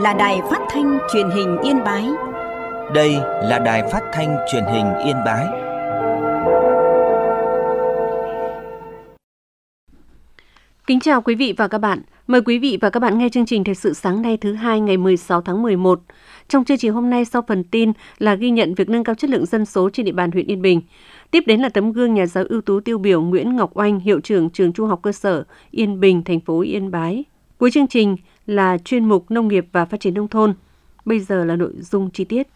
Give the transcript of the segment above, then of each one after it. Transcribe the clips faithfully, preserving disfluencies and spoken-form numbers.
là đài phát thanh truyền hình Yên Bái. Đây là đài phát thanh truyền hình Yên Bái. Kính chào quý vị và các bạn. Mời quý vị và các bạn nghe chương trình Thời sự sáng nay thứ hai ngày mười sáu tháng mười một. Trong chương trình hôm nay, sau phần tin là ghi nhận việc nâng cao chất lượng dân số trên địa bàn huyện Yên Bình. Tiếp đến là tấm gương nhà giáo ưu tú tiêu biểu Nguyễn Ngọc Oanh, hiệu trưởng trường Trung học cơ sở Yên Bình, thành phố Yên Bái. Cuối chương trình là chuyên mục Nông nghiệp và Phát triển nông thôn. Bây giờ là nội dung chi tiết.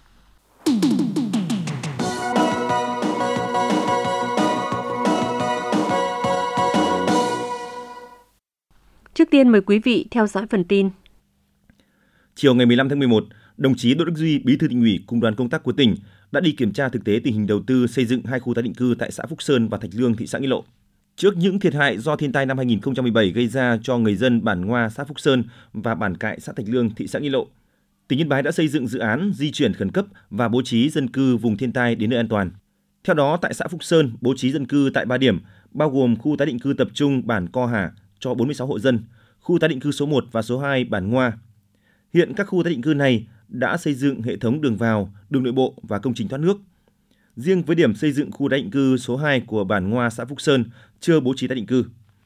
Trước tiên mời quý vị theo dõi phần tin. Chiều ngày mười lăm tháng mười một, đồng chí Đỗ Đức Duy, Bí thư Tỉnh ủy cùng đoàn công tác của tỉnh đã đi kiểm tra thực tế tình hình đầu tư xây dựng hai khu tái định cư tại xã Phúc Sơn và Thạch Lương, thị xã Nghĩa Lộ. Trước những thiệt hại do thiên tai năm hai nghìn không trăm mười bảy gây ra cho người dân bản Ngoa, xã Phúc Sơn và bản Cại, xã Thạch Lương, thị xã Nghĩa Lộ, tỉnh Yên Bái đã xây dựng dự án di chuyển khẩn cấp và bố trí dân cư vùng thiên tai đến nơi an toàn. Theo đó, tại xã Phúc Sơn bố trí dân cư tại ba điểm, bao gồm khu tái định cư tập trung bản Co Hà cho bốn mươi sáu hộ dân, khu tái định cư số một và số hai bản Ngoa. Hiện các khu tái định cư này đã xây dựng hệ thống đường vào, đường nội bộ và công trình thoát nước. Riêng với điểm xây dựng khu tái định cư số hai của bản Ngoa, xã Phúc Sơn chưa bố trí tái định cư.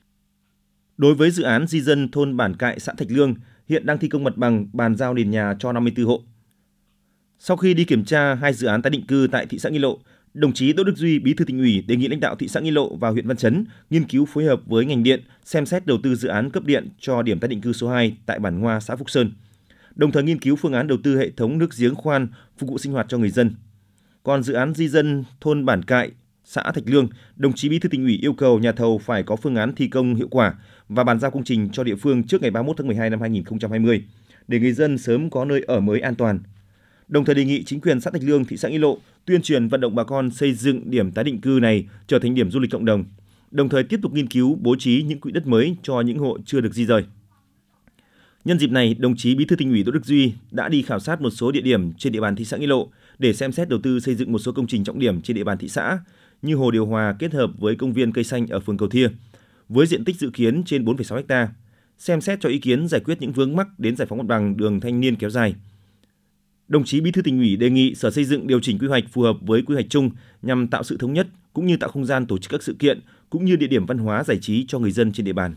Đối với dự án di dân thôn bản Cại, xã Thạch Lương, hiện đang thi công mặt bằng bàn giao nền nhà cho năm mươi tư hộ. Sau khi đi kiểm tra hai dự án tái định cư tại thị xã Nghĩa Lộ, đồng chí Đỗ Đức Duy, Bí thư Tỉnh ủy đề nghị lãnh đạo thị xã Nghĩa Lộ và huyện Văn Chấn nghiên cứu phối hợp với ngành điện xem xét đầu tư dự án cấp điện cho điểm tái định cư số hai tại bản Ngoa, xã Phúc Sơn, đồng thời nghiên cứu phương án đầu tư hệ thống nước giếng khoan phục vụ sinh hoạt cho người dân. Còn dự án di dân thôn bản Cại, xã Thạch Lương, đồng chí Bí thư Tỉnh ủy yêu cầu nhà thầu phải có phương án thi công hiệu quả và bàn giao công trình cho địa phương trước ngày ba mươi mốt tháng mười hai năm hai nghìn không trăm hai mươi để người dân sớm có nơi ở mới an toàn. Đồng thời đề nghị chính quyền xã Thạch Lương, thị xã Nghĩa Lộ tuyên truyền vận động bà con xây dựng điểm tái định cư này trở thành điểm du lịch cộng đồng, đồng thời tiếp tục nghiên cứu bố trí những quỹ đất mới cho những hộ chưa được di rời. Nhân dịp này, đồng chí Bí thư Tỉnh ủy Đỗ Đức Duy đã đi khảo sát một số địa điểm trên địa bàn thị xã Nghĩa Lộ để xem xét đầu tư xây dựng một số công trình trọng điểm trên địa bàn thị xã như hồ điều hòa kết hợp với công viên cây xanh ở phường Cầu Thia với diện tích dự kiến trên bốn phẩy sáu héc ta, xem xét cho ý kiến giải quyết những vướng mắc đến giải phóng mặt bằng đường Thanh Niên kéo dài. Đồng chí Bí thư Tỉnh ủy đề nghị Sở Xây dựng điều chỉnh quy hoạch phù hợp với quy hoạch chung nhằm tạo sự thống nhất cũng như tạo không gian tổ chức các sự kiện cũng như địa điểm văn hóa giải trí cho người dân trên địa bàn.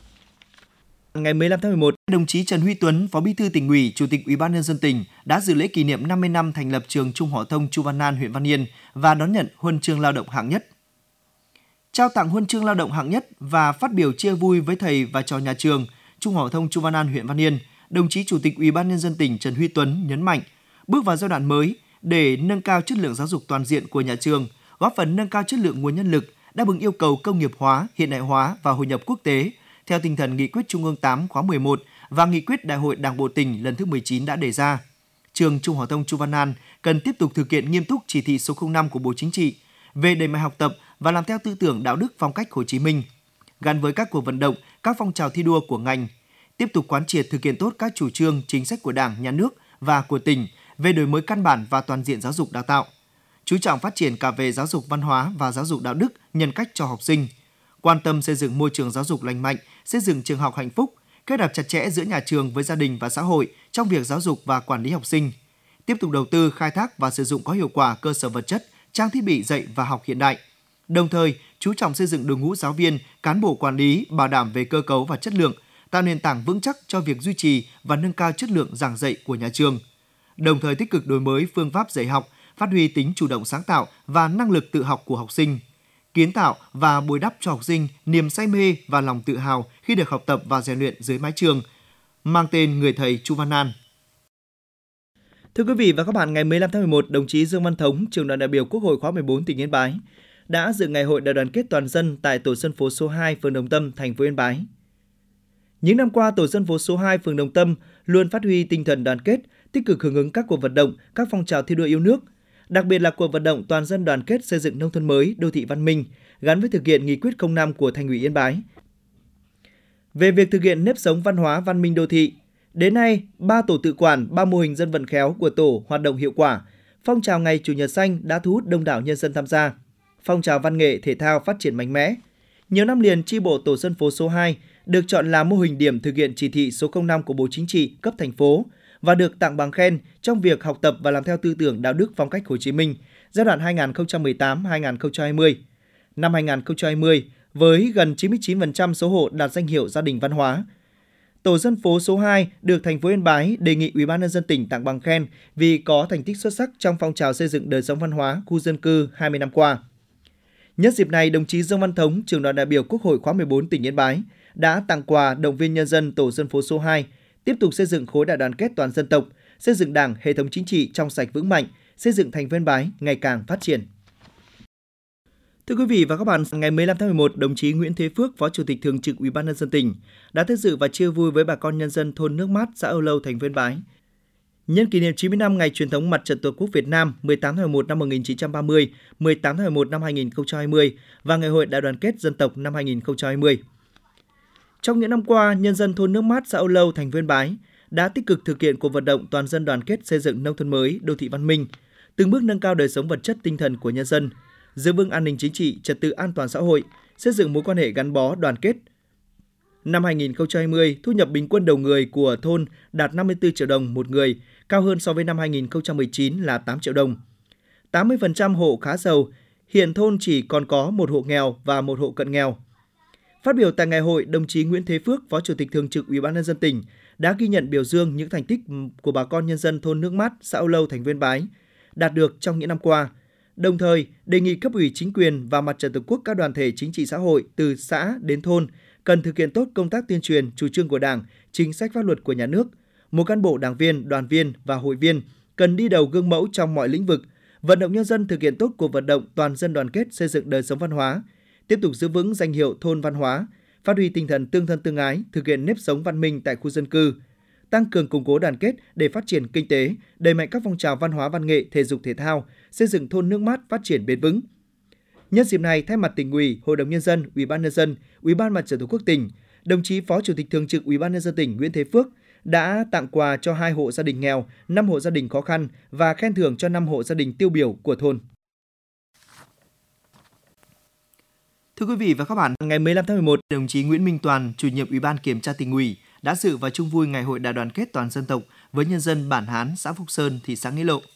Ngày mười lăm tháng mười một, đồng chí Trần Huy Tuấn, Phó Bí thư Tỉnh ủy, Chủ tịch Ủy ban nhân dân tỉnh đã dự lễ kỷ niệm năm mươi năm thành lập trường Trung học phổ thông Chu Văn An, huyện Văn Yên và đón nhận huân chương lao động hạng nhất. Trao tặng huân chương lao động hạng nhất và phát biểu chia vui với thầy và trò nhà trường Trung học phổ thông Chu Văn An, huyện Văn Yên, đồng chí Chủ tịch Ủy ban nhân dân tỉnh Trần Huy Tuấn nhấn mạnh, bước vào giai đoạn mới để nâng cao chất lượng giáo dục toàn diện của nhà trường, góp phần nâng cao chất lượng nguồn nhân lực, đáp ứng yêu cầu công nghiệp hóa, hiện đại hóa và hội nhập quốc tế theo tinh thần Nghị quyết Trung ương tám khóa mười một và Nghị quyết Đại hội Đảng bộ tỉnh lần thứ mười chín đã đề ra. Trường Trung học phổ thông Chu Văn An cần tiếp tục thực hiện nghiêm túc chỉ thị số không năm của Bộ Chính trị về đẩy mạnh học tập và làm theo tư tưởng đạo đức phong cách Hồ Chí Minh, gắn với các cuộc vận động, các phong trào thi đua của ngành, tiếp tục quán triệt thực hiện tốt các chủ trương, chính sách của Đảng, Nhà nước và của tỉnh về đổi mới căn bản và toàn diện giáo dục đào tạo, chú trọng phát triển cả về giáo dục văn hóa và giáo dục đạo đức, nhân cách cho học sinh, quan tâm xây dựng môi trường giáo dục lành mạnh, xây dựng trường học hạnh phúc, kết hợp chặt chẽ giữa nhà trường với gia đình và xã hội trong việc giáo dục và quản lý học sinh, tiếp tục đầu tư, khai thác và sử dụng có hiệu quả cơ sở vật chất, trang thiết bị dạy và học hiện đại. Đồng thời, chú trọng xây dựng đội ngũ giáo viên, cán bộ quản lý bảo đảm về cơ cấu và chất lượng, tạo nền tảng vững chắc cho việc duy trì và nâng cao chất lượng giảng dạy của nhà trường. Đồng thời tích cực đổi mới phương pháp dạy học, phát huy tính chủ động sáng tạo và năng lực tự học của học sinh, kiến tạo và bồi đắp cho học sinh niềm say mê và lòng tự hào khi được học tập và rèn luyện dưới mái trường, mang tên người thầy Chu Văn An. Thưa quý vị và các bạn, ngày mười lăm tháng mười một, đồng chí Dương Văn Thống, Trưởng đoàn đại biểu Quốc hội khóa mười bốn tỉnh Yên Bái đã dự ngày hội đại đoàn kết toàn dân tại tổ dân phố số hai, phường Đồng Tâm, thành phố Yên Bái. Những năm qua, tổ dân phố số hai, phường Đồng Tâm luôn phát huy tinh thần đoàn kết, tích cực hưởng ứng các cuộc vận động, các phong trào thi đua yêu nước, đặc biệt là cuộc vận động toàn dân đoàn kết xây dựng nông thôn mới, đô thị văn minh, gắn với thực hiện nghị quyết không năm của Thành ủy Yên Bái. Về việc thực hiện nếp sống văn hóa văn minh đô thị, đến nay, ba tổ tự quản, ba mô hình dân vận khéo của tổ hoạt động hiệu quả. Phong trào Ngày Chủ nhật xanh đã thu hút đông đảo nhân dân tham gia. Phong trào văn nghệ thể thao phát triển mạnh mẽ. Nhiều năm liền, chi bộ tổ dân phố số hai được chọn là mô hình điểm thực hiện chỉ thị số không năm của Bộ Chính trị cấp thành phố và được tặng bằng khen trong việc học tập và làm theo tư tưởng đạo đức phong cách Hồ Chí Minh giai đoạn hai nghìn không trăm mười tám đến hai nghìn không trăm hai mươi. Năm hai nghìn không trăm hai mươi, với gần chín mươi chín phần trăm số hộ đạt danh hiệu gia đình văn hóa, Tổ dân phố số hai được thành phố Yên Bái đề nghị Ủy ban nhân dân tỉnh tặng bằng khen vì có thành tích xuất sắc trong phong trào xây dựng đời sống văn hóa khu dân cư hai mươi năm qua. Nhân dịp này, đồng chí Dương Văn Thống, trưởng đoàn đại biểu Quốc hội khóa mười bốn tỉnh Yên Bái đã tặng quà động viên nhân dân tổ dân phố số hai tiếp tục xây dựng khối đại đoàn kết toàn dân tộc, xây dựng Đảng, hệ thống chính trị trong sạch vững mạnh, xây dựng thành phố Yên Bái ngày càng phát triển. Thưa quý vị và các bạn, ngày mười lăm tháng mười một, đồng chí Nguyễn Thế Phước, Phó Chủ tịch Thường trực Ủy ban nhân dân tỉnh đã tới dự và chia vui với bà con nhân dân thôn Nước Mát, xã Âu Lâu, thành phố Yên Bái. Nhân kỷ niệm chín mươi năm ngày truyền thống Mặt trận Tổ quốc Việt Nam mười tám tháng mười một năm một nghìn chín trăm ba mươi, mười tám tháng mười một năm hai nghìn không trăm hai mươi và Ngày hội đại đoàn kết dân tộc năm hai nghìn không trăm hai mươi. Trong những năm qua, nhân dân thôn Nước Mát, xã Âu Lâu, thành phố Yên Bái đã tích cực thực hiện cuộc vận động toàn dân đoàn kết xây dựng nông thôn mới, đô thị văn minh, từng bước nâng cao đời sống vật chất tinh thần của nhân dân, giữ vững an ninh chính trị, trật tự an toàn xã hội, xây dựng mối quan hệ gắn bó đoàn kết. Năm hai nghìn không trăm hai mươi, thu nhập bình quân đầu người của thôn đạt năm mươi tư triệu đồng một người, cao hơn so với năm hai nghìn không trăm mười chín là tám triệu đồng. tám mươi phần trăm hộ khá giàu, hiện thôn chỉ còn có một hộ nghèo và một hộ cận nghèo. Phát biểu tại ngày hội, đồng chí Nguyễn Thế Phước, Phó Chủ tịch Thường trực Ủy ban nhân dân tỉnh đã ghi nhận biểu dương những thành tích của bà con nhân dân thôn Nước Mát, xã Âu Lâu, thành phố Yên Bái đạt được trong những năm qua. Đồng thời, đề nghị cấp ủy chính quyền và Mặt trận Tổ quốc các đoàn thể chính trị xã hội từ xã đến thôn cần thực hiện tốt công tác tuyên truyền chủ trương của Đảng, chính sách pháp luật của nhà nước. Mỗi cán bộ đảng viên, đoàn viên và hội viên cần đi đầu gương mẫu trong mọi lĩnh vực, vận động nhân dân thực hiện tốt cuộc vận động toàn dân đoàn kết xây dựng đời sống văn hóa, tiếp tục giữ vững danh hiệu thôn văn hóa, phát huy tinh thần tương thân tương ái, thực hiện nếp sống văn minh tại khu dân cư, tăng cường củng cố đoàn kết để phát triển kinh tế, đẩy mạnh các phong trào văn hóa văn nghệ, thể dục thể thao, xây dựng thôn Nước Mát phát triển bền vững. Nhân dịp này, thay mặt Tỉnh ủy, Hội đồng nhân dân, Ủy ban nhân dân, Ủy ban Mặt trận Tổ quốc tỉnh, đồng chí Phó Chủ tịch Thường trực Ủy ban nhân dân tỉnh Nguyễn Thế Phước đã tặng quà cho hai hộ gia đình nghèo, năm hộ gia đình khó khăn và khen thưởng cho năm hộ gia đình tiêu biểu của thôn. Thưa quý vị và các bạn, ngày mười lăm tháng mười một, đồng chí Nguyễn Minh Toàn, Chủ nhiệm Ủy ban Kiểm tra Tỉnh ủy đã dự và chung vui Ngày hội đại đoàn kết toàn dân tộc với nhân dân bản Hán, xã Phúc Sơn, thị xã Nghĩa Lộ.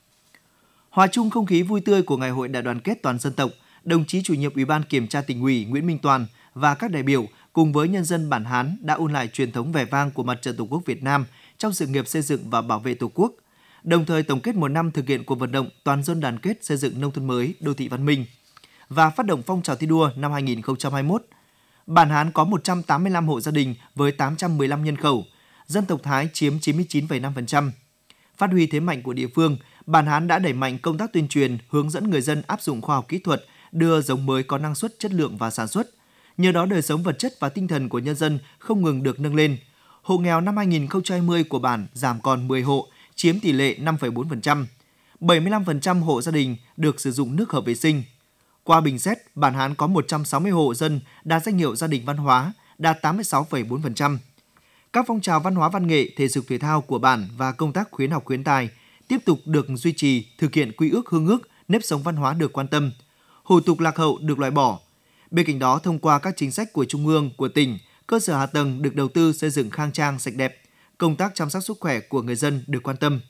Hòa chung không khí vui tươi của Ngày hội đại đoàn kết toàn dân tộc, đồng chí Chủ nhiệm Ủy ban Kiểm tra Tỉnh ủy Nguyễn Minh Toàn và các đại biểu cùng với nhân dân bản Hán đã ôn lại truyền thống vẻ vang của Mặt trận Tổ quốc Việt Nam trong sự nghiệp xây dựng và bảo vệ Tổ quốc, đồng thời tổng kết một năm thực hiện cuộc vận động toàn dân đoàn kết xây dựng nông thôn mới, đô thị văn minh và phát động phong trào thi đua năm hai nghìn không trăm hai mươi mốt. Bản Hán có một trăm tám mươi lăm hộ gia đình với tám trăm mười lăm nhân khẩu, dân tộc Thái chiếm chín mươi chín phẩy năm phần trăm. Phát huy thế mạnh của địa phương, Bản Hán đã đẩy mạnh công tác tuyên truyền, hướng dẫn người dân áp dụng khoa học kỹ thuật, đưa giống mới có năng suất, chất lượng vào sản xuất. Nhờ đó đời sống vật chất và tinh thần của nhân dân không ngừng được nâng lên. Hộ nghèo năm hai nghìn không trăm hai mươi của bản giảm còn mười hộ, chiếm tỷ lệ năm phẩy bốn phần trăm. bảy mươi lăm phần trăm hộ gia đình được sử dụng nước hợp vệ sinh. Qua bình xét, Bản Hán có một trăm sáu mươi hộ dân đạt danh hiệu gia đình văn hóa, đạt tám mươi sáu phẩy bốn phần trăm. Các phong trào văn hóa văn nghệ, thể dục thể thao của bản và công tác khuyến học khuyến tài tiếp tục được duy trì, thực hiện quy ước hương ước, nếp sống văn hóa được quan tâm, hủ tục lạc hậu được loại bỏ. Bên cạnh đó, thông qua các chính sách của Trung ương, của tỉnh, cơ sở hạ tầng được đầu tư xây dựng khang trang, sạch đẹp, công tác chăm sóc sức khỏe của người dân được quan tâm.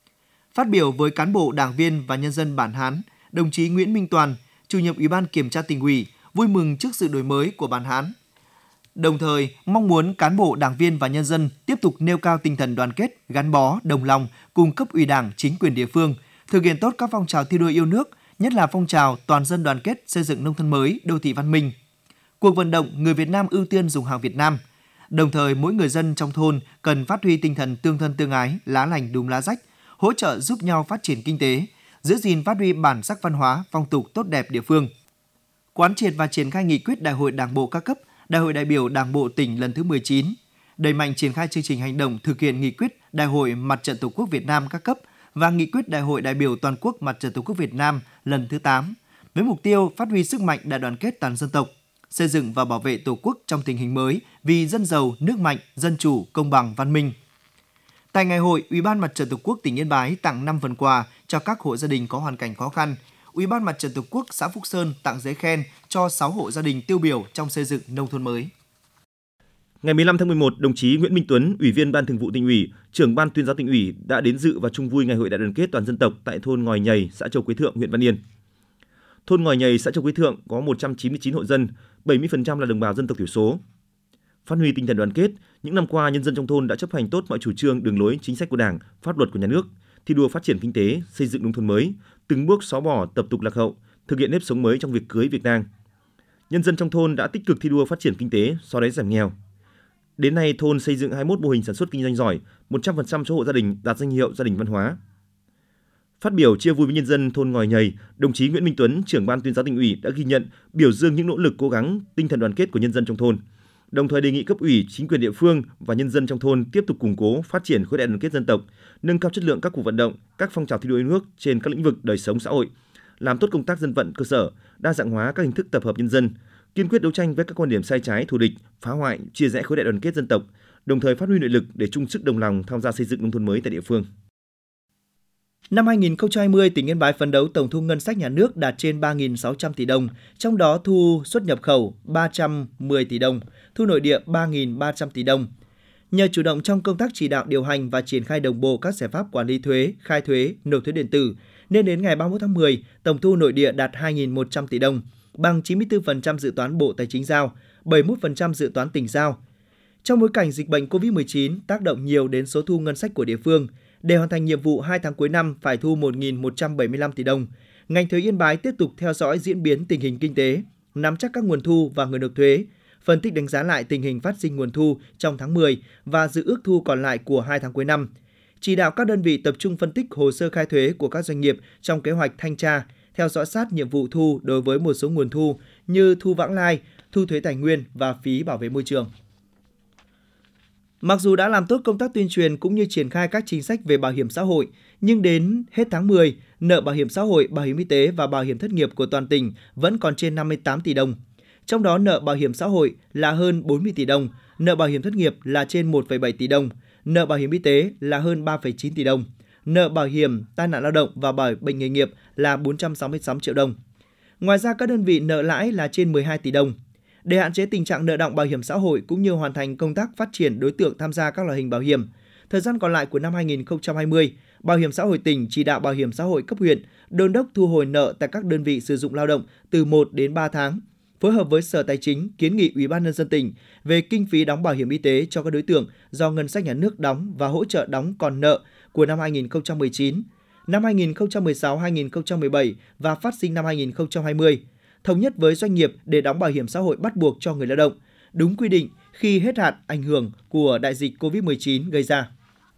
Phát biểu với cán bộ, đảng viên và nhân dân Bản Hán, đồng chí Nguyễn Minh Toàn, Chủ nhiệm Ủy ban Kiểm tra Tỉnh ủy, vui mừng trước sự đổi mới của Bản Hán. Đồng thời, mong muốn cán bộ, đảng viên và nhân dân tiếp tục nêu cao tinh thần đoàn kết, gắn bó, đồng lòng cùng cấp ủy Đảng, chính quyền địa phương, thực hiện tốt các phong trào thi đua yêu nước, nhất là phong trào toàn dân đoàn kết xây dựng nông thôn mới, đô thị văn minh. Cuộc vận động người Việt Nam ưu tiên dùng hàng Việt Nam. Đồng thời, mỗi người dân trong thôn cần phát huy tinh thần tương thân tương ái, lá lành đùm lá rách, hỗ trợ giúp nhau phát triển kinh tế, giữ gìn phát huy bản sắc văn hóa, phong tục tốt đẹp địa phương. Quán triệt và triển khai nghị quyết Đại hội Đảng bộ các cấp, Đại hội đại biểu Đảng bộ tỉnh lần thứ mười chín, đẩy mạnh triển khai chương trình hành động thực hiện nghị quyết Đại hội Mặt trận Tổ quốc Việt Nam các cấp và nghị quyết Đại hội đại biểu toàn quốc Mặt trận Tổ quốc Việt Nam lần thứ tám, với mục tiêu phát huy sức mạnh đại đoàn kết toàn dân tộc, xây dựng và bảo vệ Tổ quốc trong tình hình mới vì dân giàu, nước mạnh, dân chủ, công bằng, văn minh. Tại ngày hội, Ủy ban Mặt trận Tổ quốc tỉnh Yên Bái tặng năm phần quà cho các hộ gia đình có hoàn cảnh khó khăn. Ủy ban Mặt trận Tổ quốc xã Phúc Sơn tặng giấy khen cho sáu hộ gia đình tiêu biểu trong xây dựng nông thôn mới. Ngày mười lăm tháng mười một, đồng chí Nguyễn Minh Tuấn, Ủy viên Ban Thường vụ Tỉnh ủy, Trưởng Ban Tuyên giáo Tỉnh ủy đã đến dự và chung vui Ngày hội đại đoàn kết toàn dân tộc tại thôn Ngòi Nhầy, xã Châu Quế Thượng, huyện Văn Yên. Thôn Ngòi Nhầy, xã Châu Quế Thượng có một trăm chín mươi chín hộ dân, bảy mươi phần trăm là đồng bào dân tộc thiểu số. Phát huy tinh thần đoàn kết, những năm qua nhân dân trong thôn đã chấp hành tốt mọi chủ trương, đường lối, chính sách của Đảng, pháp luật của nhà nước, thi đua phát triển kinh tế, xây dựng nông thôn mới, từng bước xóa bỏ tập tục lạc hậu, thực hiện nếp sống mới trong việc cưới, việc tang. Nhân dân trong thôn đã tích cực thi đua phát triển kinh tế, xóa đói giảm nghèo. Đến nay, thôn xây dựng hai mươi mốt mô hình sản xuất kinh doanh giỏi, một trăm phần trăm số hộ gia đình đạt danh hiệu gia đình văn hóa. Phát biểu chia vui với nhân dân thôn Ngòi Nhầy, đồng chí Nguyễn Minh Tuấn, Trưởng Ban Tuyên giáo Tỉnh ủy đã ghi nhận, biểu dương những nỗ lực cố gắng, tinh thần đoàn kết của nhân dân trong thôn. Đồng thời đề nghị cấp ủy, chính quyền địa phương và nhân dân trong thôn tiếp tục củng cố, phát triển khối đại đoàn kết dân tộc, nâng cao chất lượng các cuộc vận động, các phong trào thi đua yêu nước trên các lĩnh vực đời sống xã hội, làm tốt công tác dân vận cơ sở, đa dạng hóa các hình thức tập hợp nhân dân, kiên quyết đấu tranh với các quan điểm sai trái, thù địch, phá hoại, chia rẽ khối đại đoàn kết dân tộc, đồng thời phát huy nội lực để chung sức đồng lòng tham gia xây dựng nông thôn mới tại địa phương. Năm hai nghìn không trăm hai mươi, tỉnh Yên Bái phấn đấu tổng thu ngân sách nhà nước đạt trên ba nghìn sáu trăm tỷ đồng, trong đó thu xuất nhập khẩu ba trăm mười tỷ đồng, thu nội địa ba nghìn ba trăm tỷ đồng. Nhờ chủ động trong công tác chỉ đạo điều hành và triển khai đồng bộ các giải pháp quản lý thuế, khai thuế, nộp thuế điện tử, nên đến ngày ba mươi mốt tháng mười, tổng thu nội địa đạt hai nghìn một trăm tỷ đồng, bằng chín mươi tư phần trăm dự toán Bộ Tài chính giao, bảy mươi mốt phần trăm dự toán tỉnh giao. Trong bối cảnh dịch bệnh covid mười chín tác động nhiều đến số thu ngân sách của địa phương, để hoàn thành nhiệm vụ hai tháng cuối năm phải thu một nghìn một trăm bảy mươi lăm tỷ đồng, ngành thuế Yên Bái tiếp tục theo dõi diễn biến tình hình kinh tế, nắm chắc các nguồn thu và người nộp thuế, phân tích đánh giá lại tình hình phát sinh nguồn thu trong tháng mười và dự ước thu còn lại của hai tháng cuối năm. Chỉ đạo các đơn vị tập trung phân tích hồ sơ khai thuế của các doanh nghiệp trong kế hoạch thanh tra, theo dõi sát nhiệm vụ thu đối với một số nguồn thu như thu vãng lai, thu thuế tài nguyên và phí bảo vệ môi trường. Mặc dù đã làm tốt công tác tuyên truyền cũng như triển khai các chính sách về bảo hiểm xã hội, nhưng đến hết tháng mười, nợ bảo hiểm xã hội, bảo hiểm y tế và bảo hiểm thất nghiệp của toàn tỉnh vẫn còn trên năm mươi tám tỷ đồng. Trong đó nợ bảo hiểm xã hội là hơn bốn mươi tỷ đồng, nợ bảo hiểm thất nghiệp là trên một phẩy bảy tỷ đồng, nợ bảo hiểm y tế là hơn ba phẩy chín tỷ đồng, nợ bảo hiểm tai nạn lao động và bảo hiểm bệnh nghề nghiệp là bốn trăm sáu mươi sáu triệu đồng. Ngoài ra các đơn vị nợ lãi là trên mười hai tỷ đồng. Để hạn chế tình trạng nợ đọng bảo hiểm xã hội cũng như hoàn thành công tác phát triển đối tượng tham gia các loại hình bảo hiểm, thời gian còn lại của năm hai nghìn không trăm hai mươi, Bảo hiểm xã hội tỉnh chỉ đạo Bảo hiểm xã hội cấp huyện đôn đốc thu hồi nợ tại các đơn vị sử dụng lao động từ một đến ba tháng, phối hợp với Sở Tài chính kiến nghị Ủy ban nhân dân tỉnh về kinh phí đóng bảo hiểm y tế cho các đối tượng do ngân sách nhà nước đóng và hỗ trợ đóng còn nợ của năm hai nghìn không trăm mười chín, năm hai nghìn không trăm mười sáu hai nghìn không trăm mười bảy và phát sinh năm hai nghìn không trăm hai mươi. Thống nhất với doanh nghiệp để đóng bảo hiểm xã hội bắt buộc cho người lao động, đúng quy định khi hết hạn ảnh hưởng của đại dịch covid mười chín gây ra.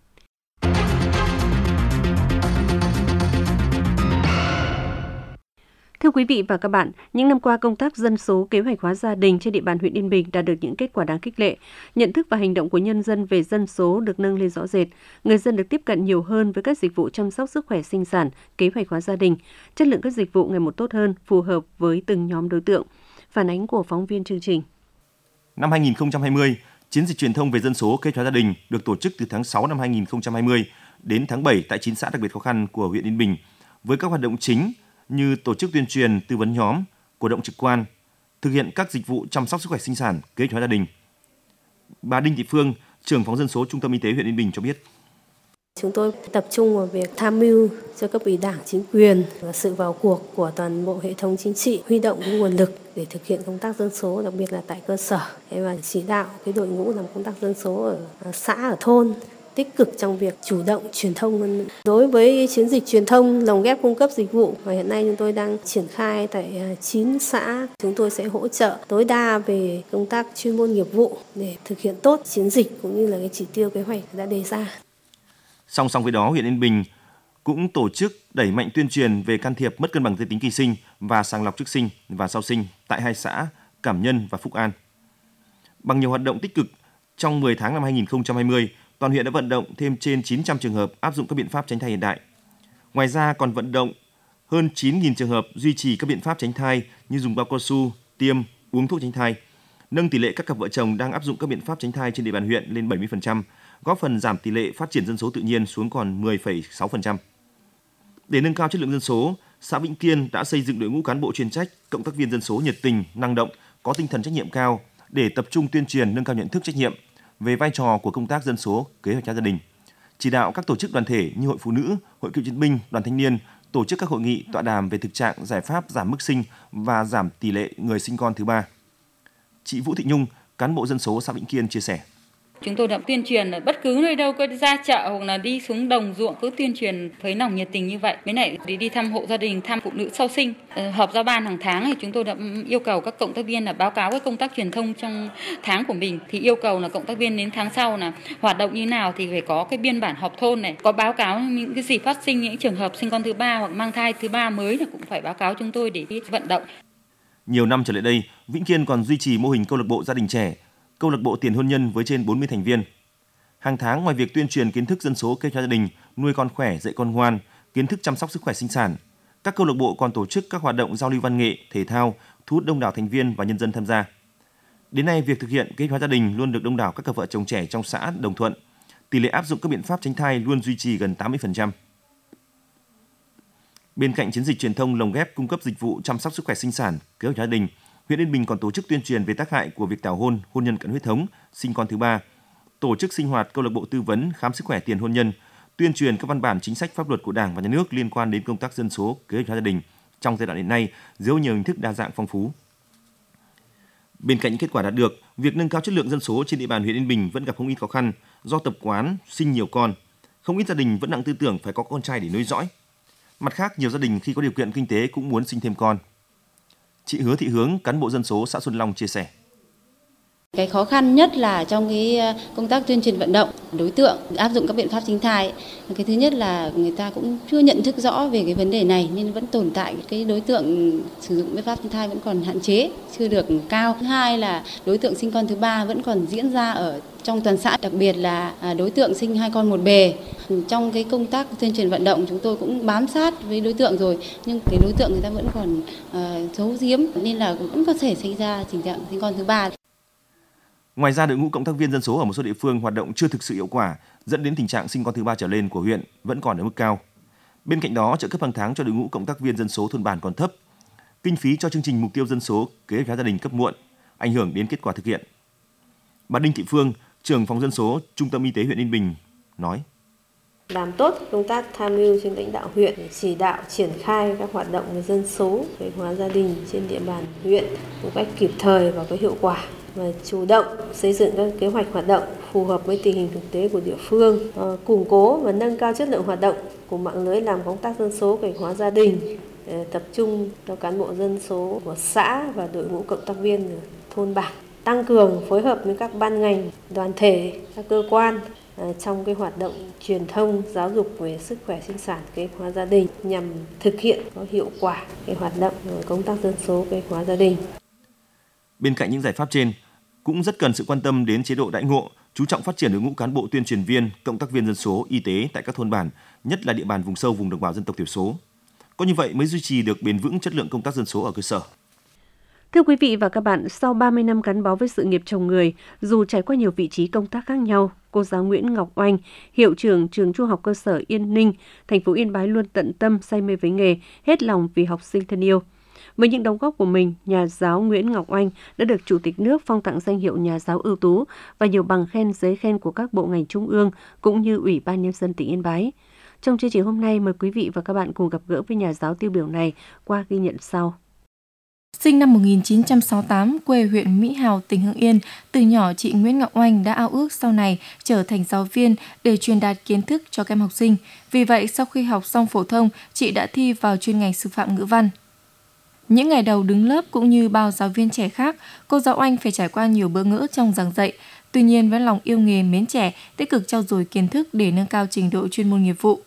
Thưa quý vị và các bạn, những năm qua công tác dân số kế hoạch hóa gia đình trên địa bàn huyện Yên Bình đạt được những kết quả đáng khích lệ. Nhận thức và hành động của nhân dân về dân số được nâng lên rõ rệt. Người dân được tiếp cận nhiều hơn với các dịch vụ chăm sóc sức khỏe sinh sản, kế hoạch hóa gia đình. Chất lượng các dịch vụ ngày một tốt hơn, phù hợp với từng nhóm đối tượng. Phản ánh của phóng viên chương trình. Năm hai nghìn không trăm hai mươi, chiến dịch truyền thông về dân số kế hoạch hóa gia đình được tổ chức từ tháng sáu năm hai nghìn không trăm hai mươi đến tháng bảy tại chín xã đặc biệt khó khăn của huyện Yên Bình với các hoạt động chính như tổ chức tuyên truyền, tư vấn nhóm, cổ động trực quan, thực hiện các dịch vụ chăm sóc sức khỏe sinh sản, kế hoạch hóa gia đình. Bà Đinh Thị Phương, trưởng phòng dân số Trung tâm Y tế huyện Yên Bình cho biết. Chúng tôi tập trung vào việc tham mưu cho cấp ủy Đảng, chính quyền và sự vào cuộc của toàn bộ hệ thống chính trị, huy động cái nguồn lực để thực hiện công tác dân số, đặc biệt là tại cơ sở, và chỉ đạo cái đội ngũ làm công tác dân số ở xã, ở thôn tích cực trong việc chủ động truyền thông. Đối với chiến dịch truyền thông lồng ghép cung cấp dịch vụ và hiện nay chúng tôi đang triển khai tại chín xã, chúng tôi sẽ hỗ trợ tối đa về công tác chuyên môn nghiệp vụ để thực hiện tốt chiến dịch cũng như là cái chỉ tiêu kế hoạch đã đề ra. Song song với đó, huyện Yên Bình cũng tổ chức đẩy mạnh tuyên truyền về can thiệp mất cân bằng giới tính khi sinh và sàng lọc trước sinh và sau sinh tại hai xã Cảm Nhân và Phúc An. Bằng nhiều hoạt động tích cực, trong mười tháng năm hai nghìn không trăm hai mươi, toàn huyện đã vận động thêm trên chín trăm trường hợp áp dụng các biện pháp tránh thai hiện đại. Ngoài ra còn vận động hơn chín nghìn trường hợp duy trì các biện pháp tránh thai như dùng bao cao su, tiêm, uống thuốc tránh thai, nâng tỷ lệ các cặp vợ chồng đang áp dụng các biện pháp tránh thai trên địa bàn huyện lên bảy mươi phần trăm, góp phần giảm tỷ lệ phát triển dân số tự nhiên xuống còn mười phẩy sáu phần trăm. Để nâng cao chất lượng dân số, xã Vĩnh Kiên đã xây dựng đội ngũ cán bộ chuyên trách, cộng tác viên dân số nhiệt tình, năng động, có tinh thần trách nhiệm cao để tập trung tuyên truyền nâng cao nhận thức trách nhiệm về vai trò của công tác dân số, kế hoạch hóa gia đình. Chỉ đạo các tổ chức đoàn thể như Hội Phụ nữ, Hội Cựu chiến binh, Đoàn Thanh niên tổ chức các hội nghị tọa đàm về thực trạng giải pháp giảm mức sinh và giảm tỷ lệ người sinh con thứ ba. Chị Vũ Thị Nhung, cán bộ dân số xã Vĩnh Kiên chia sẻ. Chúng tôi đã tuyên truyền ở bất cứ nơi đâu, có ra chợ hoặc là đi xuống đồng ruộng cứ tuyên truyền với lòng nhiệt tình như vậy. Với lại đi đi thăm hộ gia đình, thăm phụ nữ sau sinh, họp giao ban hàng tháng thì chúng tôi đã yêu cầu các cộng tác viên là báo cáo cái công tác truyền thông trong tháng của mình. Thì yêu cầu là cộng tác viên đến tháng sau là hoạt động như nào thì phải có cái biên bản họp thôn này, có báo cáo những cái gì phát sinh, những trường hợp sinh con thứ ba hoặc mang thai thứ ba mới là cũng phải báo cáo chúng tôi để vận động. Nhiều năm trở lại đây, Vĩnh Kiên còn duy trì mô hình câu lạc bộ gia đình trẻ, câu lạc bộ tiền hôn nhân với trên bốn mươi thành viên. Hàng tháng, ngoài việc tuyên truyền kiến thức dân số, kế hoạch hóa gia đình, nuôi con khỏe, dạy con ngoan, kiến thức chăm sóc sức khỏe sinh sản, các câu lạc bộ còn tổ chức các hoạt động giao lưu văn nghệ, thể thao, thu hút đông đảo thành viên và nhân dân tham gia. Đến nay, việc thực hiện kế hoạch hóa gia đình luôn được đông đảo các cặp vợ chồng trẻ trong xã đồng thuận. Tỷ lệ áp dụng các biện pháp tránh thai luôn duy trì gần tám mươi phần trăm. Bên cạnh chiến dịch truyền thông lồng ghép cung cấp dịch vụ chăm sóc sức khỏe sinh sản, kế hoạch hóa gia đình, huyện Yên Bình còn tổ chức tuyên truyền về tác hại của việc tảo hôn, hôn nhân cận huyết thống, sinh con thứ ba, tổ chức sinh hoạt câu lạc bộ tư vấn khám sức khỏe tiền hôn nhân, tuyên truyền các văn bản chính sách pháp luật của Đảng và Nhà nước liên quan đến công tác dân số, kế hoạch hóa gia đình trong giai đoạn hiện nay dưới nhiều hình thức đa dạng phong phú. Bên cạnh những kết quả đạt được, việc nâng cao chất lượng dân số trên địa bàn huyện Yên Bình vẫn gặp không ít khó khăn do tập quán sinh nhiều con. Không ít gia đình vẫn nặng tư tưởng phải có con trai để nối dõi. Mặt khác, nhiều gia đình khi có điều kiện kinh tế cũng muốn sinh thêm con. Chị Hứa Thị Hướng, cán bộ dân số xã Xuân Long chia sẻ. Cái khó khăn nhất là trong cái công tác tuyên truyền vận động đối tượng áp dụng các biện pháp tránh thai. Cái thứ nhất là người ta cũng chưa nhận thức rõ về cái vấn đề này nên vẫn tồn tại cái đối tượng sử dụng biện pháp tránh thai vẫn còn hạn chế, chưa được cao. Thứ hai là đối tượng sinh con thứ ba vẫn còn diễn ra ở trong toàn xã, đặc biệt là đối tượng sinh hai con một bề. Trong cái công tác tuyên truyền vận động chúng tôi cũng bám sát với đối tượng rồi, nhưng cái đối tượng người ta vẫn còn uh, giấu giếm nên là cũng có thể xảy ra tình trạng sinh con thứ ba. Ngoài ra, đội ngũ cộng tác viên dân số ở một số địa phương hoạt động chưa thực sự hiệu quả, dẫn đến tình trạng sinh con thứ ba trở lên của huyện vẫn còn ở mức cao. Bên cạnh đó, trợ cấp hàng tháng cho đội ngũ cộng tác viên dân số thôn bản còn thấp. Kinh phí cho chương trình mục tiêu dân số, kế hoạch hóa gia đình cấp muộn, ảnh hưởng đến kết quả thực hiện. Bà Đinh Thị Phương, trưởng phòng dân số, Trung tâm Y tế huyện Yên Bình nói: Làm tốt công tác tham mưu trên lãnh đạo huyện để chỉ đạo triển khai các hoạt động về dân số, kế hoạch hóa gia đình trên địa bàn huyện một cách kịp thời và có hiệu quả, và chủ động xây dựng các kế hoạch hoạt động phù hợp với tình hình thực tế của địa phương, củng cố và nâng cao chất lượng hoạt động của mạng lưới làm công tác dân số, kế hoạch hóa gia đình, tập trung cho cán bộ dân số của xã và đội ngũ cộng tác viên thôn bản, tăng cường phối hợp với các ban ngành, đoàn thể, các cơ quan trong cái hoạt động truyền thông giáo dục về sức khỏe sinh sản, kế hoạch hóa gia đình nhằm thực hiện có hiệu quả cái hoạt động công tác dân số, kế hoạch hóa gia đình. Bên cạnh những giải pháp trên, cũng rất cần sự quan tâm đến chế độ đãi ngộ, chú trọng phát triển đội ngũ cán bộ tuyên truyền viên, cộng tác viên dân số, y tế tại các thôn bản, nhất là địa bàn vùng sâu, vùng đồng bào dân tộc thiểu số. Có như vậy mới duy trì được bền vững chất lượng công tác dân số ở cơ sở. Thưa quý vị và các bạn, sau ba mươi năm gắn bó với sự nghiệp chồng người, dù trải qua nhiều vị trí công tác khác nhau, cô giáo Nguyễn Ngọc Oanh, hiệu trưởng trường Trung học cơ sở Yên Ninh, thành phố Yên Bái luôn tận tâm, say mê với nghề, hết lòng vì học sinh thân yêu. Với những đóng góp của mình, nhà giáo Nguyễn Ngọc Oanh đã được Chủ tịch nước phong tặng danh hiệu nhà giáo ưu tú và nhiều bằng khen, giấy khen của các bộ ngành trung ương cũng như Ủy ban Nhân dân tỉnh Yên Bái. Trong chương trình hôm nay, mời quý vị và các bạn cùng gặp gỡ với nhà giáo tiêu biểu này qua ghi nhận sau. Sinh năm một nghìn chín trăm sáu mươi tám, quê huyện Mỹ Hào, tỉnh Hưng Yên, từ nhỏ chị Nguyễn Ngọc Oanh đã ao ước sau này trở thành giáo viên để truyền đạt kiến thức cho các em học sinh. Vì vậy, sau khi học xong phổ thông, chị đã thi vào chuyên ngành sư phạm ngữ văn. Những ngày đầu đứng lớp cũng như bao giáo viên trẻ khác, cô giáo Oanh phải trải qua nhiều bỡ ngỡ trong giảng dạy. Tuy nhiên, với lòng yêu nghề, mến trẻ, tích cực trau dồi kiến thức để nâng cao trình độ chuyên môn nghiệp vụ,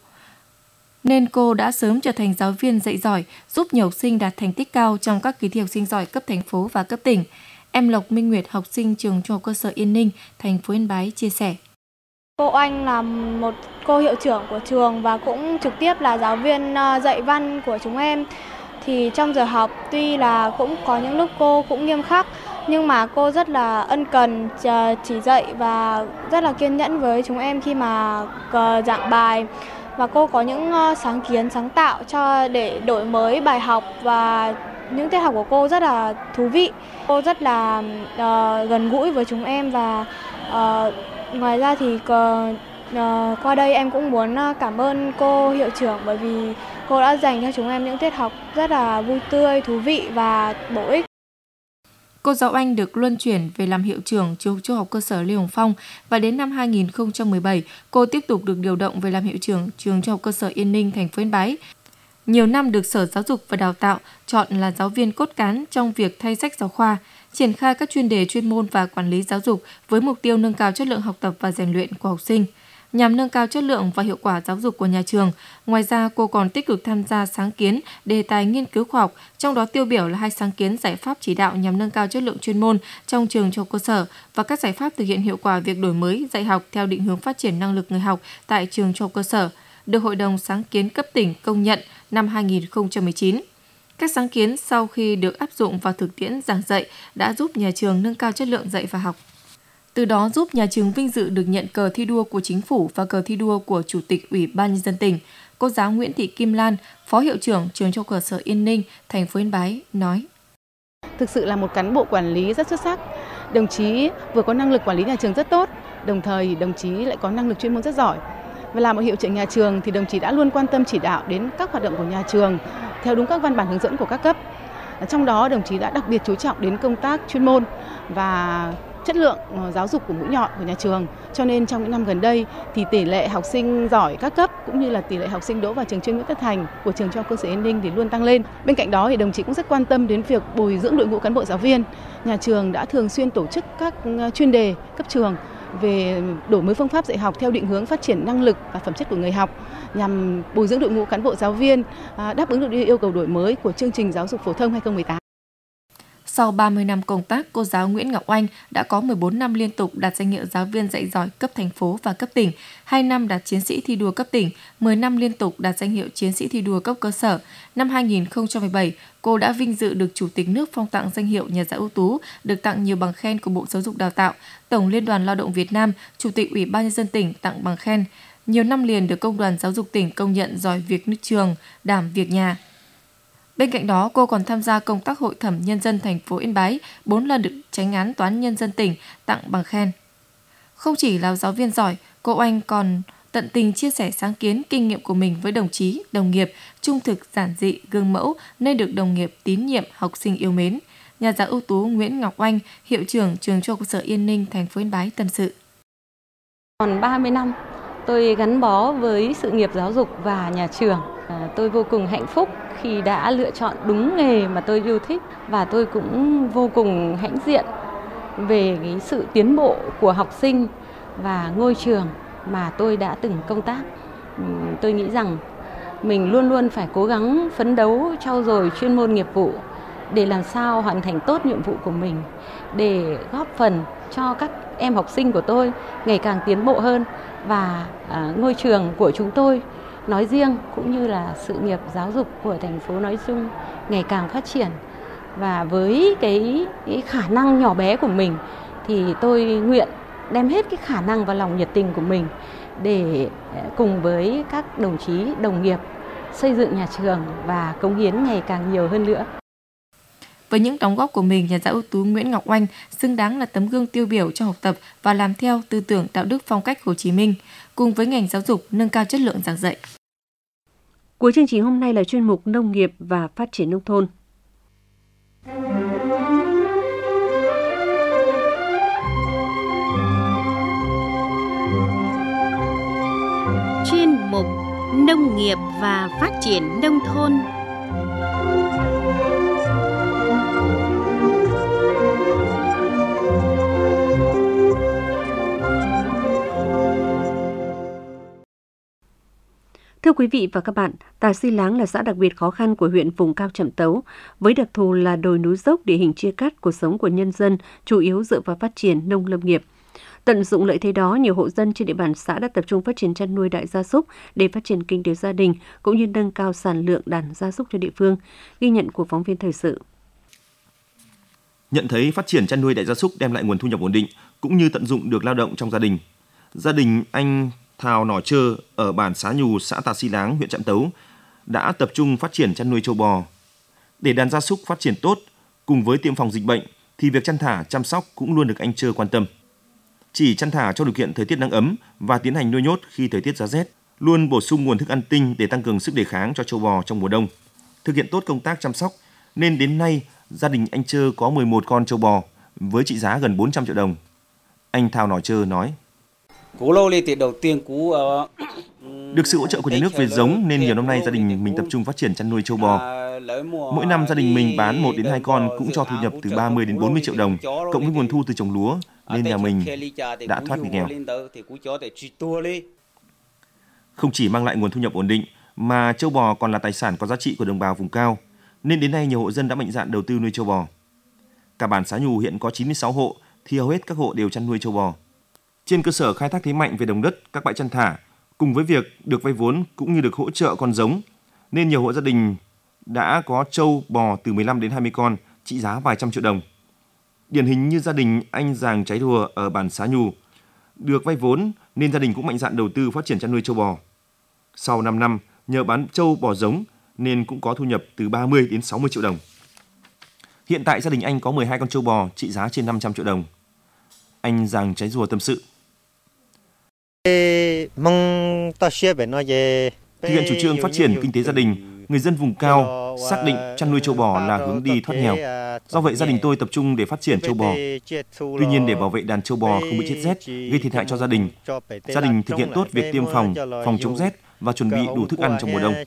nên cô đã sớm trở thành giáo viên dạy giỏi, giúp nhiều học sinh đạt thành tích cao trong các kỳ thi học sinh giỏi cấp thành phố và cấp tỉnh. Em Lộc Minh Nguyệt, học sinh trường Trung học cơ sở Yên Ninh, thành phố Yên Bái chia sẻ. Cô Oanh là một cô hiệu trưởng của trường và cũng trực tiếp là giáo viên dạy văn của chúng em. Thì trong giờ học tuy là cũng có những lúc cô cũng nghiêm khắc, nhưng mà cô rất là ân cần chỉ dạy và rất là kiên nhẫn với chúng em khi mà giảng bài. Và cô có những sáng kiến, sáng tạo cho để đổi mới bài học và Những tiết học của cô rất là thú vị, cô rất là uh, gần gũi với chúng em và uh, ngoài ra thì uh, uh, qua đây em cũng muốn cảm ơn cô hiệu trưởng bởi vì cô đã dành cho chúng em những tiết học rất là vui tươi, thú vị và bổ ích. Cô giáo Anh được luân chuyển về làm hiệu trưởng trường Trung học cơ sở Lê Hồng Phong và đến năm hai nghìn không trăm mười bảy, cô tiếp tục được điều động về làm hiệu trưởng trường Trung học cơ sở Yên Ninh, thành phố Yên Bái. Nhiều năm được Sở Giáo dục và Đào tạo chọn là giáo viên cốt cán trong việc thay sách giáo khoa, triển khai các chuyên đề chuyên môn và quản lý giáo dục với mục tiêu nâng cao chất lượng học tập và rèn luyện của học sinh. Nhằm nâng cao chất lượng và hiệu quả giáo dục của nhà trường, ngoài ra cô còn tích cực tham gia sáng kiến, đề tài nghiên cứu khoa học, trong đó tiêu biểu là hai sáng kiến giải pháp chỉ đạo nhằm nâng cao chất lượng chuyên môn trong trường trung học cơ sở và các giải pháp thực hiện hiệu quả việc đổi mới dạy học theo định hướng phát triển năng lực người học tại trường trung học cơ sở, được Hội đồng Sáng kiến cấp tỉnh công nhận năm hai nghìn không trăm mười chín. Các sáng kiến sau khi được áp dụng vào thực tiễn giảng dạy đã giúp nhà trường nâng cao chất lượng dạy và học. Từ đó giúp nhà trường vinh dự được nhận cờ thi đua của chính phủ và cờ thi đua của Chủ tịch Ủy ban Nhân dân tỉnh. Cô giáo Nguyễn Thị Kim Lan, Phó Hiệu trưởng trường Trung học cơ sở Yên Ninh, thành phố Yên Bái nói: Thực sự là một cán bộ quản lý rất xuất sắc. Đồng chí vừa có năng lực quản lý nhà trường rất tốt, đồng thời đồng chí lại có năng lực chuyên môn rất giỏi. Và là một hiệu trưởng nhà trường thì đồng chí đã luôn quan tâm chỉ đạo đến các hoạt động của nhà trường theo đúng các văn bản hướng dẫn của các cấp. Trong đó đồng chí đã đặc biệt chú trọng đến công tác chuyên môn và chất lượng giáo dục của mũi nhọn của nhà trường. Cho nên trong những năm gần đây thì tỷ lệ học sinh giỏi các cấp cũng như là tỷ lệ học sinh đỗ vào trường chuyên Nguyễn Tất Thành của trường Trung học cơ sở Yên Ninh thì luôn tăng lên. Bên cạnh đó thì đồng chí cũng rất quan tâm đến việc bồi dưỡng đội ngũ cán bộ giáo viên. Nhà trường đã thường xuyên tổ chức các chuyên đề cấp trường về đổi mới phương pháp dạy học theo định hướng phát triển năng lực và phẩm chất của người học nhằm bồi dưỡng đội ngũ cán bộ giáo viên đáp ứng được yêu cầu đổi mới của chương trình giáo dục phổ thông hai không một tám. Sau ba mươi năm công tác, cô giáo Nguyễn Ngọc Oanh đã có mười bốn năm liên tục đạt danh hiệu giáo viên dạy giỏi cấp thành phố và cấp tỉnh, hai năm đạt chiến sĩ thi đua cấp tỉnh, mười năm liên tục đạt danh hiệu chiến sĩ thi đua cấp cơ sở. Năm hai nghìn không trăm mười bảy, cô đã vinh dự được Chủ tịch nước phong tặng danh hiệu nhà giáo ưu tú, được tặng nhiều bằng khen của Bộ Giáo dục Đào tạo, Tổng Liên đoàn Lao động Việt Nam, Chủ tịch Ủy ban Nhân dân tỉnh tặng bằng khen. Nhiều năm liền được Công đoàn Giáo dục tỉnh công nhận giỏi việc nước trường, đảm việc nhà. Bên cạnh đó, cô còn tham gia công tác Hội thẩm Nhân dân thành phố Yên Bái, bốn lần được Chánh án Tòa án Nhân dân tỉnh tặng bằng khen. Không chỉ là giáo viên giỏi, cô Oanh còn tận tình chia sẻ sáng kiến, kinh nghiệm của mình với đồng chí, đồng nghiệp, trung thực, giản dị, gương mẫu nên được đồng nghiệp tín nhiệm, học sinh yêu mến. Nhà giáo ưu tú Nguyễn Ngọc Oanh, hiệu trưởng trường Trung học cơ sở Yên Ninh, thành phố Yên Bái tâm sự. Còn ba mươi năm, tôi gắn bó với sự nghiệp giáo dục và nhà trường. À, tôi vô cùng hạnh phúc khi đã lựa chọn đúng nghề mà tôi yêu thích và tôi cũng vô cùng hãnh diện về cái sự tiến bộ của học sinh và ngôi trường mà tôi đã từng công tác. Tôi nghĩ rằng mình luôn luôn phải cố gắng phấn đấu trau dồi chuyên môn nghiệp vụ để làm sao hoàn thành tốt nhiệm vụ của mình, để góp phần cho các em học sinh của tôi ngày càng tiến bộ hơn và à, ngôi trường của chúng tôi nói riêng cũng như là sự nghiệp giáo dục của thành phố nói chung ngày càng phát triển. Và với cái, cái khả năng nhỏ bé của mình thì tôi nguyện đem hết cái khả năng và lòng nhiệt tình của mình để cùng với các đồng chí đồng nghiệp xây dựng nhà trường và cống hiến ngày càng nhiều hơn nữa. Với những đóng góp của mình, nhà giáo ưu tú Nguyễn Ngọc Oanh xứng đáng là tấm gương tiêu biểu trong học tập và làm theo tư tưởng đạo đức phong cách Hồ Chí Minh, cùng với ngành giáo dục nâng cao chất lượng giảng dạy. Cuối chương trình hôm nay là chuyên mục Nông nghiệp và Phát triển nông thôn. Chuyên mục Nông nghiệp và Phát triển nông thôn. Thưa quý vị và các bạn, Tà Si Láng là xã đặc biệt khó khăn của huyện vùng cao Trạm Tấu, với đặc thù là đồi núi dốc, địa hình chia cắt, cuộc sống của nhân dân chủ yếu dựa vào phát triển nông lâm nghiệp. Tận dụng lợi thế đó, nhiều hộ dân trên địa bàn xã đã tập trung phát triển chăn nuôi đại gia súc để phát triển kinh tế gia đình cũng như nâng cao sản lượng đàn gia súc cho địa phương. Ghi nhận của phóng viên thời sự. Nhận thấy phát triển chăn nuôi đại gia súc đem lại nguồn thu nhập ổn định cũng như tận dụng được lao động trong gia đình, gia đình anh Thào Nỏ Trơ ở bản Xá Nhù, xã Tà Si Láng, huyện Trạm Tấu đã tập trung phát triển chăn nuôi trâu bò. Để đàn gia súc phát triển tốt, cùng với tiêm phòng dịch bệnh, thì việc chăn thả, chăm sóc cũng luôn được anh Trơ quan tâm. Chỉ chăn thả trong điều kiện thời tiết nắng ấm và tiến hành nuôi nhốt khi thời tiết giá rét, luôn bổ sung nguồn thức ăn tinh để tăng cường sức đề kháng cho trâu bò trong mùa đông. Thực hiện tốt công tác chăm sóc, nên đến nay gia đình anh Trơ có mười một con trâu bò với trị giá gần bốn trăm triệu đồng. Anh Thao Nòi Trơ nói: Được sự hỗ trợ của nhà nước về giống nên nhiều năm nay gia đình mình tập trung phát triển chăn nuôi trâu bò. Mỗi năm gia đình mình bán một đến hai con cũng cho thu nhập từ ba mươi đến bốn mươi triệu đồng, cộng với nguồn thu từ trồng lúa nên nhà mình đã thoát nghèo. Không chỉ mang lại nguồn thu nhập ổn định mà trâu bò còn là tài sản có giá trị của đồng bào vùng cao, nên đến nay nhiều hộ dân đã mạnh dạn đầu tư nuôi trâu bò. Cả bản Xá Nhù hiện có chín mươi sáu hộ thì hầu hết các hộ đều chăn nuôi trâu bò. Trên cơ sở khai thác thế mạnh về đồng đất, các bãi chăn thả, cùng với việc được vay vốn cũng như được hỗ trợ con giống, nên nhiều hộ gia đình đã có trâu bò từ mười lăm đến hai mươi con, trị giá vài trăm triệu đồng. Điển hình như gia đình anh Giàng Cháy Đùa ở bản Xá Nhù, được vay vốn nên gia đình cũng mạnh dạn đầu tư phát triển chăn nuôi trâu bò. Sau năm năm, nhờ bán trâu bò giống nên cũng có thu nhập từ ba mươi đến sáu mươi triệu đồng. Hiện tại gia đình anh có mười hai con trâu bò trị giá trên năm trăm triệu đồng. Anh Giàng Cháy Rùa tâm sự: Thực hiện chủ trương phát triển kinh tế gia đình, người dân vùng cao xác định chăn nuôi trâu bò là hướng đi thoát nghèo. Do vậy gia đình tôi tập trung để phát triển trâu bò. Tuy nhiên để bảo vệ đàn trâu bò không bị chết rét, gây thiệt hại cho gia đình, gia đình thực hiện tốt việc tiêm phòng, phòng chống rét và chuẩn bị đủ thức ăn trong mùa đông.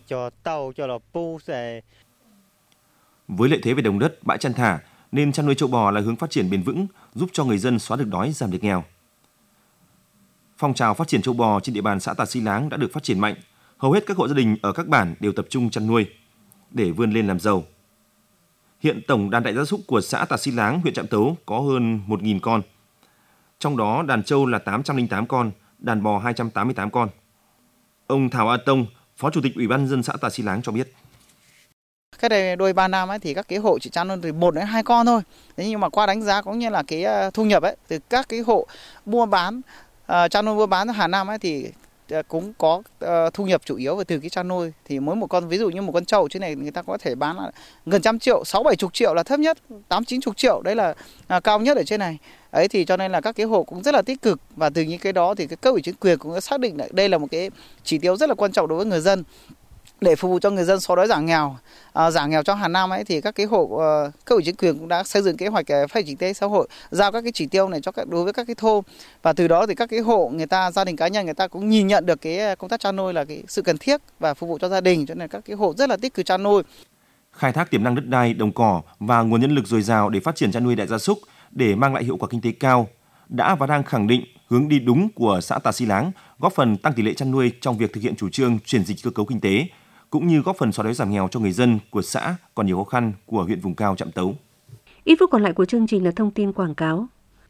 Với lợi thế về đồng đất, bãi chăn thả nên chăn nuôi trâu bò là hướng phát triển bền vững, giúp cho người dân xóa được đói, giảm được nghèo. Phong trào phát triển trâu bò trên địa bàn xã Tà Si Láng đã được phát triển mạnh. Hầu hết các hộ gia đình ở các bản đều tập trung chăn nuôi để vươn lên làm giàu. Hiện tổng đàn đại gia súc của xã Tà Si Láng, huyện Trạm Tấu có hơn một nghìn con. Trong đó đàn trâu là tám trăm lẻ tám con, đàn bò hai trăm tám mươi tám con. Ông Thảo A Tông, Phó Chủ tịch Ủy ban nhân dân xã Tà Si Láng cho biết: Cái này đôi ba năm ấy thì các cái hộ chỉ chăn nuôi từ một đến hai con thôi. Thế nhưng mà qua đánh giá cũng như là cái thu nhập ấy từ các cái hộ mua bán uh, chăn nuôi mua bán hàng năm ấy thì cũng có uh, thu nhập chủ yếu về từ cái chăn nuôi. Thì mỗi một con, ví dụ như một con trâu trên này người ta có thể bán là gần trăm triệu, sáu bảy chục triệu là thấp nhất, tám chín chục triệu đấy là uh, cao nhất ở trên này. Ấy thì cho nên là các cái hộ cũng rất là tích cực, và từ những cái đó thì cái cấp ủy chính quyền cũng đã xác định là đây là một cái chỉ tiêu rất là quan trọng đối với người dân để phục vụ cho người dân xóa đói giảm nghèo. À, giảm nghèo trong hàng năm ấy thì các cái hộ uh, cấp ủy chính quyền cũng đã xây dựng kế hoạch uh, phát triển kinh tế xã hội, giao các cái chỉ tiêu này cho các đối với các cái thôn, và từ đó thì các cái hộ người ta, gia đình cá nhân người ta cũng nhìn nhận được cái công tác chăn nuôi là cái sự cần thiết và phục vụ cho gia đình, cho nên các cái hộ rất là tích cực chăn nuôi. Khai thác tiềm năng đất đai, đồng cỏ và nguồn nhân lực dồi dào để phát triển chăn nuôi đại gia súc để mang lại hiệu quả kinh tế cao đã và đang khẳng định hướng đi đúng của xã Tà Si Láng, góp phần tăng tỷ lệ chăn nuôi trong việc thực hiện chủ trương chuyển dịch cơ cấu kinh tế, cũng như góp phần xóa đói giảm nghèo cho người dân của xã còn nhiều khó khăn của huyện vùng cao Trạm Tấu. Ít phút còn lại của chương trình là thông tin quảng cáo.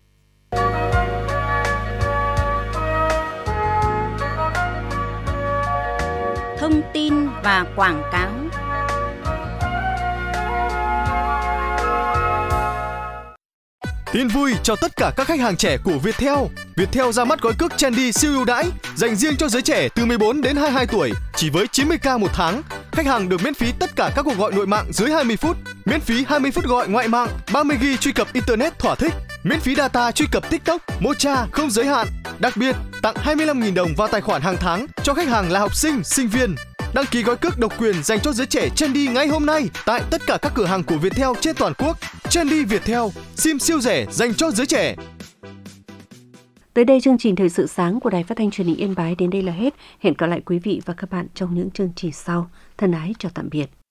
Thông tin và quảng cáo. Tin vui cho tất cả các khách hàng trẻ của Viettel. Viettel ra mắt gói cước Trendy siêu ưu đãi dành riêng cho giới trẻ từ mười bốn đến hai mươi hai tuổi, chỉ với chín mươi k một tháng. Khách hàng được miễn phí tất cả các cuộc gọi nội mạng dưới hai mươi phút, miễn phí hai mươi phút gọi ngoại mạng, ba mươi gi-ga-bai truy cập internet thỏa thích, miễn phí data truy cập TikTok, Mocha không giới hạn. Đặc biệt, tặng hai mươi lăm nghìn đồng vào tài khoản hàng tháng cho khách hàng là học sinh, sinh viên. Đăng ký gói cước độc quyền dành cho giới trẻ Trendy ngay hôm nay tại tất cả các cửa hàng của Viettel trên toàn quốc. Trendy Viettel, sim siêu rẻ dành cho giới trẻ. Tới đây chương trình Thời sự sáng của Đài Phát thanh Truyền hình Yên Bái đến đây là hết. Hẹn gặp lại quý vị và các bạn trong những chương trình sau. Thân ái chào tạm biệt.